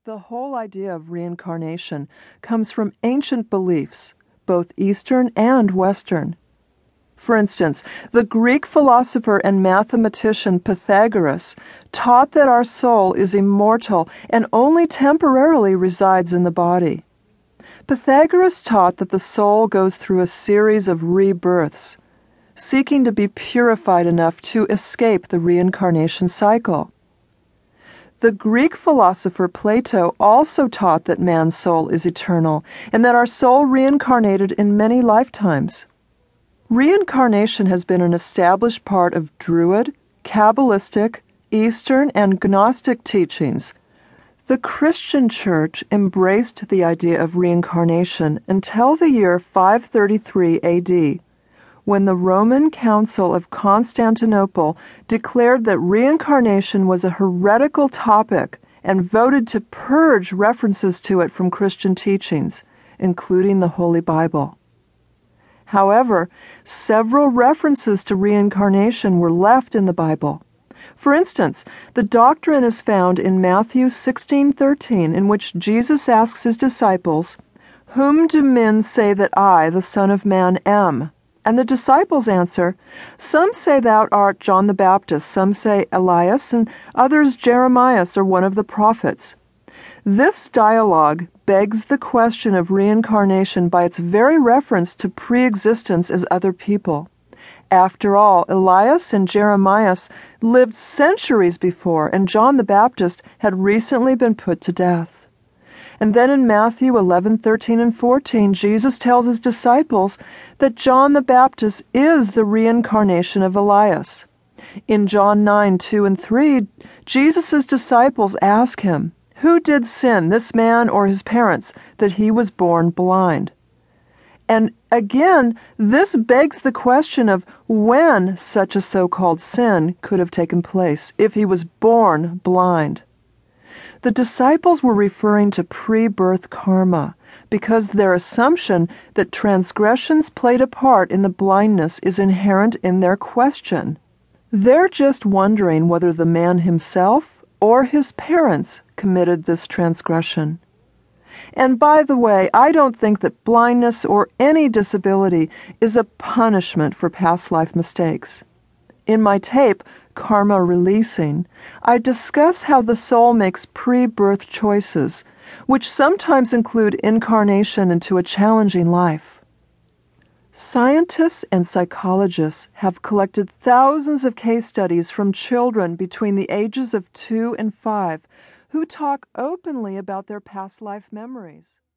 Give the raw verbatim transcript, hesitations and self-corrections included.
The whole idea of reincarnation comes from ancient beliefs, both Eastern and Western. For instance, the Greek philosopher and mathematician Pythagoras taught that our soul is immortal and only temporarily resides in the body. Pythagoras taught that the soul goes through a series of rebirths, seeking to be purified enough to escape the reincarnation cycle. The Greek philosopher Plato also taught that man's soul is eternal and that our soul reincarnated in many lifetimes. Reincarnation has been an established part of Druid, Kabbalistic, Eastern, and Gnostic teachings. The Christian Church embraced the idea of reincarnation until the year five thirty-three A D, when the Roman Council of Constantinople declared that reincarnation was a heretical topic and voted to purge references to it from Christian teachings, including the Holy Bible. However, several references to reincarnation were left in the Bible. For instance, the doctrine is found in Matthew sixteen thirteen, in which Jesus asks his disciples, "Whom do men say that I, the Son of Man, am?" And the disciples answer, "Some say thou art John the Baptist, some say Elias, and others Jeremias or one of the prophets." This dialogue begs the question of reincarnation by its very reference to pre-existence as other people. After all, Elias and Jeremias lived centuries before, and John the Baptist had recently been put to death. And then in Matthew eleven thirteen and fourteen, Jesus tells his disciples that John the Baptist is the reincarnation of Elias. In John nine two and three, Jesus' disciples ask him, "Who did sin, this man or his parents, that he was born blind?" And again, this begs the question of when such a so-called sin could have taken place, if he was born blind. The disciples were referring to pre-birth karma because their assumption that transgressions played a part in the blindness is inherent in their question. They're just wondering whether the man himself or his parents committed this transgression. And by the way, I don't think that blindness or any disability is a punishment for past life mistakes. In my tape, Karma Releasing, I discuss how the soul makes pre-birth choices, which sometimes include incarnation into a challenging life. Scientists and psychologists have collected thousands of case studies from children between the ages of two and five who talk openly about their past life memories.